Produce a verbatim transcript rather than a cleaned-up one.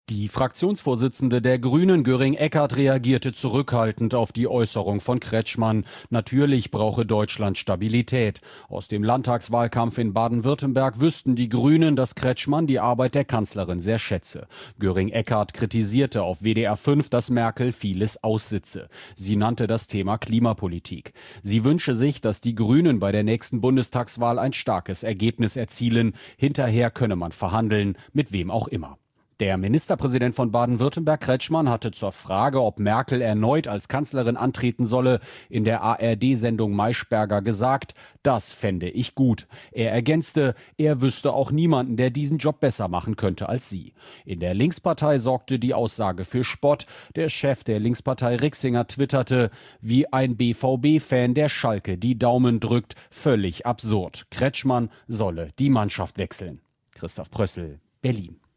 Die Fraktionsvorsitzende der Grünen, Göring Eckert, reagierte zurückhaltend auf die Äußerung von Kretschmann. Natürlich brauche Deutschland Stabilität. Aus dem Landtagswahlkampf in Baden-Württemberg wüssten die Grünen, dass Kretschmann die Arbeit der Kanzlerin sehr schätze. Göring Eckert kritisierte auf W D R fünf, dass Merkel vieles aussitze. Sie nannte das Thema Klimapolitik. Sie wünsche sich, dass die Grünen bei der nächsten Bundestagswahl ein starkes Ergebnis erzielen. Hinterher könne man verhandeln, mit wem auch immer. Der Ministerpräsident von Baden-Württemberg, Kretschmann, hatte zur Frage, ob Merkel erneut als Kanzlerin antreten solle, in der A R D-Sendung Maischberger gesagt, das fände ich gut. Er ergänzte, er wüsste auch niemanden, der diesen Job besser machen könnte als sie. In der Linkspartei sorgte die Aussage für Spott. Der Chef der Linkspartei Rixinger twitterte, wie ein B V B-Fan der Schalke die Daumen drückt, völlig absurd. Kretschmann solle die Mannschaft wechseln. Christoph Prössel, Berlin.